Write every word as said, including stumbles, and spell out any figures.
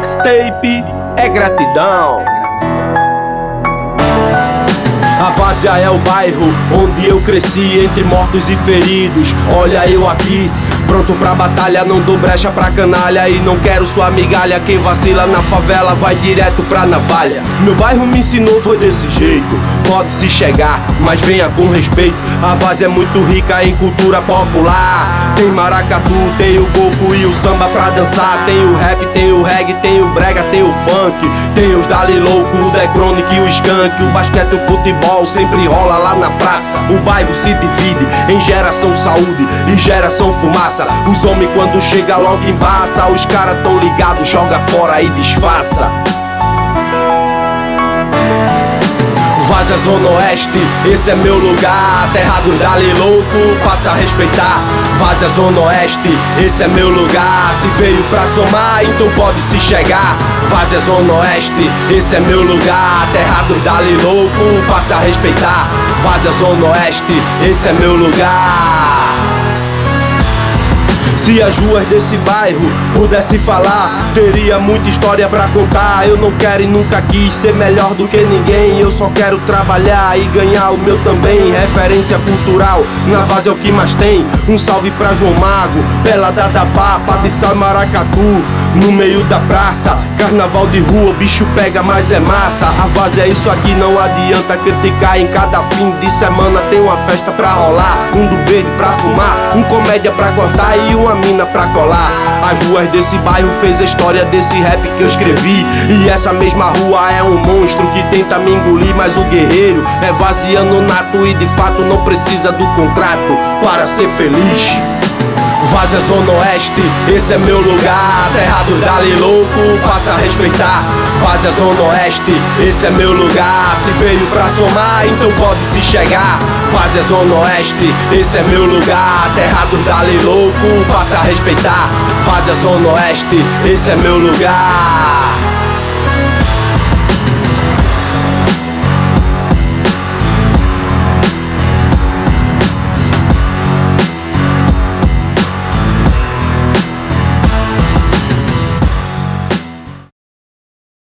Mixtape é gratidão. A Várzea é o bairro onde eu cresci, entre mortos e feridos. Olha eu aqui, pronto pra batalha, não dou brecha pra canalha e não quero sua migalha. Quem vacila na favela vai direto pra navalha. Meu bairro me ensinou, foi desse jeito. Pode se chegar, mas venha com respeito. A Várzea é muito rica em cultura popular. Tem maracatu, tem o coco e o samba pra dançar. Tem o rap, tem o reggae, tem o brega, tem o funk. Tem os dali louco, o Decronic e o skunk. O basquete e o futebol sempre rola lá na praça. O bairro se divide em geração saúde e geração fumaça. Os homens quando chega logo embaça. Os caras tão ligados, joga fora e disfarça. Várzea Zona Oeste, esse é meu lugar. Terra dos dali louco, passa a respeitar. Várzea Zona Oeste, esse é meu lugar. Se veio pra somar, então pode se chegar. Várzea Zona Oeste, esse é meu lugar. Terra dos dali louco, passa a respeitar. Várzea Zona Oeste, esse é meu lugar. Se as ruas desse bairro pudesse falar, teria muita história pra contar. Eu não quero e nunca quis ser melhor do que ninguém. Eu só quero trabalhar e ganhar o meu também. Referência cultural, na Várzea é o que mais tem. Um salve pra João Mago, Pelada da Papa, de Sal Maracatu, no meio da praça. Carnaval de rua, o bicho pega, mas é massa. A Várzea é isso aqui, não adianta criticar. Em cada fim de semana tem uma festa pra rolar. Um do verde pra fumar, um comédia pra cortar e uma mina pra colar. As ruas desse bairro fez a história desse rap que eu escrevi. E essa mesma rua é um monstro que tenta me engolir. Mas o guerreiro é vaziano nato e de fato não precisa do contrato para ser feliz. Várzea Zona Oeste, esse é meu lugar. Terra dos dali louco, passa a respeitar. Várzea Zona Oeste, esse é meu lugar. Se veio pra somar, então pode se chegar. Várzea Zona Oeste, esse é meu lugar. Terra dos dali louco, passa a respeitar. Várzea Zona Oeste, esse é meu lugar.